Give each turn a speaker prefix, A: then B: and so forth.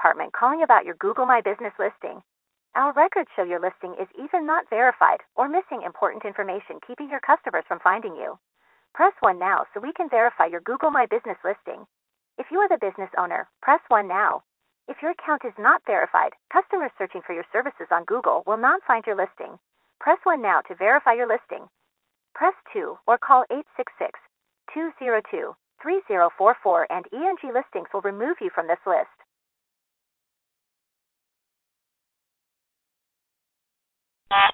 A: department calling about your Google My Business listing. Our records show your listing is either not verified or missing important information, keeping your customers from finding you. Press 1 now so we can verify your Google My Business listing. If you are the business owner, press 1 now. If your account is not verified, customers searching for your services on Google will not find your listing. Press 1 now to verify your listing. Press 2 or call 866-202-3044 and ENG Listings will remove you from this list.